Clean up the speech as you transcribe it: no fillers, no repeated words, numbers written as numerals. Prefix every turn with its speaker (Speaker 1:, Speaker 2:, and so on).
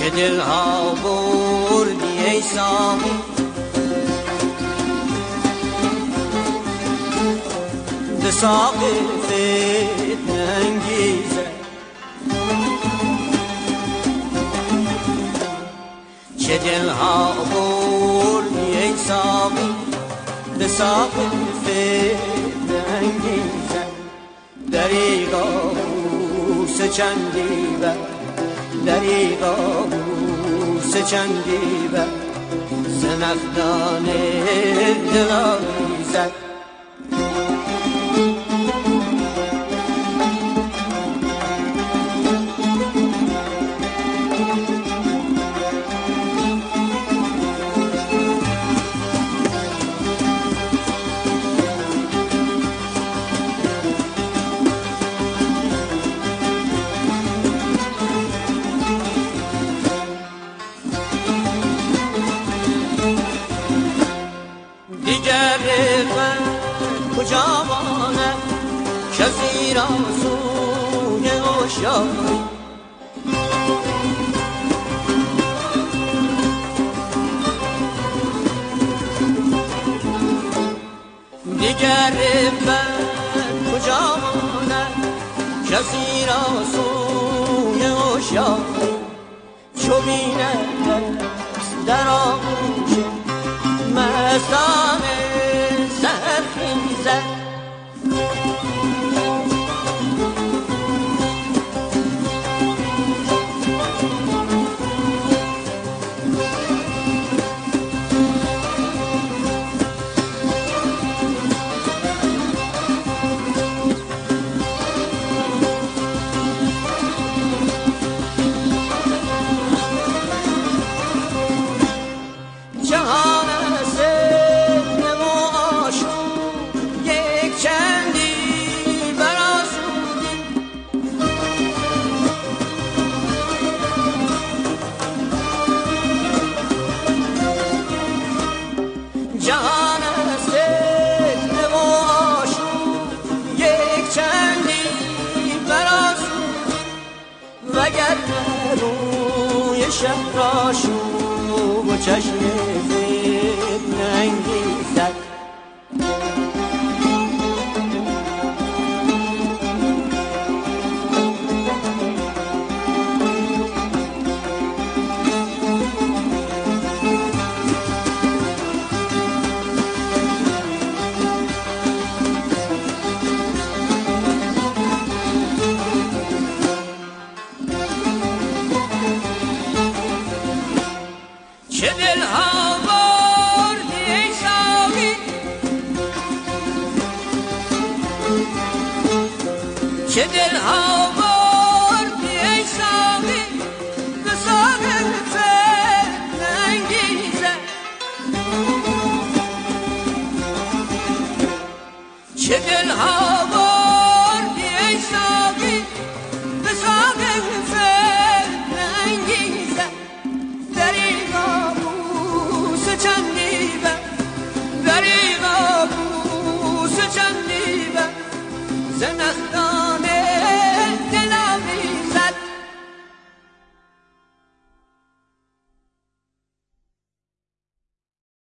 Speaker 1: چه دلها بردی ای ساقی به ساق فتنه انگیزه چه دلها بردی ای ساقی به ساق فتنه انگیزه دریغا بوس چندی بر دریغا بوس چندی بر زنخدان دلاویزد دیگر من کجا ماند کسی را سوی عشاقی دیگر من کجا ماند کسی را سوی عشاقی چو بیند در آغوش مستانه سرخیزد جهان فتنه و آشوب یک چندی برآسود وگرنه روی شهر آشوب و چشم فتنه انگیزد چه دلها بردی ای ساقی چه دلها بردی ای ساقی به ساق فتنه انگیزه چه دلها بردی ای ساقی به ساق فتنه انگیزه دریغا بوس چندی بر دریغا بوس چندی بر زنخدان